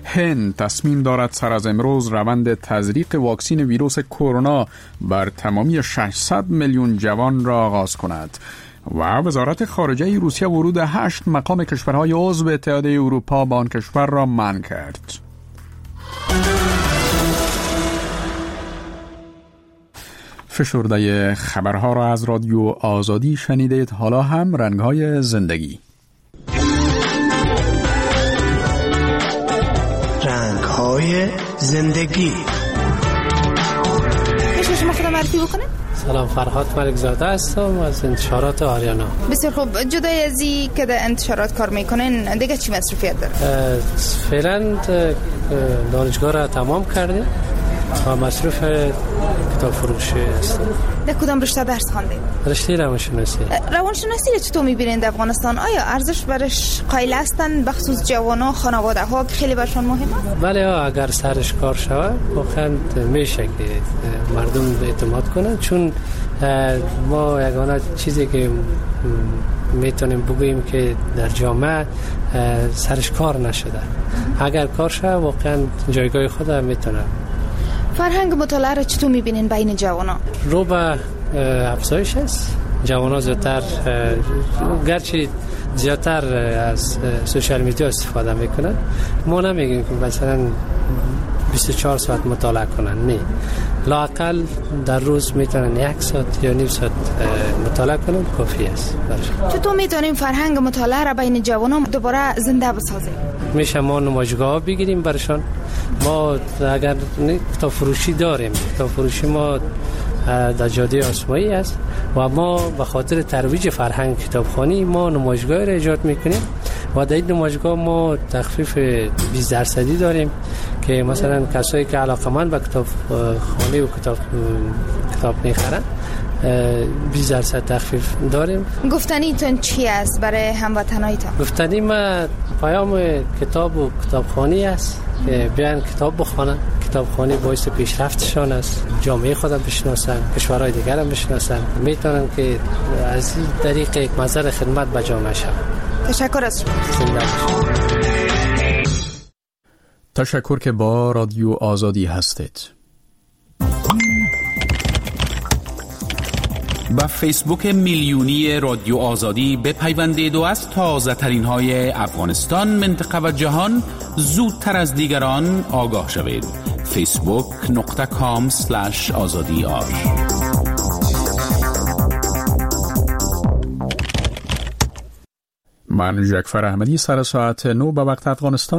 هند تصمیم دارد سر از امروز روند تزریق واکسن ویروس کرونا بر تمامی 600 میلیون جوان را آغاز کند. و وزارت خارجه روسیه ورود 8 مقام کشورهای عضو اتحادیه اروپا به آن کشور را منع کرد. فشرده خبرها را از رادیو آزادی شنیدید. حالا هم رنگ‌های زندگی. رنگ‌های زندگی. میشه شما خودم معرفی بکنید؟ سلام، فرهاد ملکزاده هستم از انتشارات آریانا. بسیار خوب. جدای از این که در انتشارات کار میکنین دیگه چی مصروفیت داره؟ فعلا دانشگاه را تمام کردیم و مصروف کتاب فروشی هستم. در کدام رشته درس خواندید؟ رشته روانشناسی. روانشناسی را چطور میبینید در افغانستان؟ آیا ارزش برش قائل هستند بخصوص جوانان خانواده ها که خیلی برشون مهمه؟ بله، اگر سرش کار شود واقعا میشه که مردم اعتماد کنند، چون ما یگانه چیزی که میتونیم بگوییم که در جامعه سرش کار نشده. اگر کار شود واقعا جایگاه خود میتونه. فرهنگ مطالعه را چطور میبینین بین جوانان؟ رو به افزایش است. جوانان زیادتر گرچه زیادتر از سوشال میدیا استفاده میکنن، ما نمیگیم که مثلا 24 ساعت مطالعه کنن، نه، لااقل در روز میتونن 1 ساعت یا نیم ساعت مطالعه کنن، کافی است. چطور میتونیم فرهنگ مطالعه را بین جوانان دوباره زنده بسازیم؟ میشه ما نمایشگاه بگیریم برشان. ما اگر کتاب فروشی داریم، کتاب فروشی ما در جاده آسمایی است و ما به خاطر ترویج فرهنگ کتابخوانی ما نمایشگاه را ایجاد میکنیم و در این نمایشگاه ما تخفیف 20% داریم که مثلا کسایی که علاقمند به کتاب خانه و کتاب میخرن 20% تخفیف داریم. گفتنی تون چی است برای هموطنایتان؟ گفتنی ما پیام کتاب و کتابخوانی است که بیان کتاب بخوانن. کتابخوانی باعث پیشرفتشان است، جامعه خودم بشناسن، کشورهای دیگر هم بشناسن، میتونن که از این طریق یک مظهر خدمت به جامعه شون. تشکر از شما. تشکر که با رادیو آزادی هستید. با فیسبوک میلیونی رادیو آزادی بپیوندید و از تازه ترین های افغانستان، منطقه و جهان زودتر از دیگران آگاه شوید. facebook.com/azadi. من جعفر احمدی. سر ساعت 9 به وقت افغانستان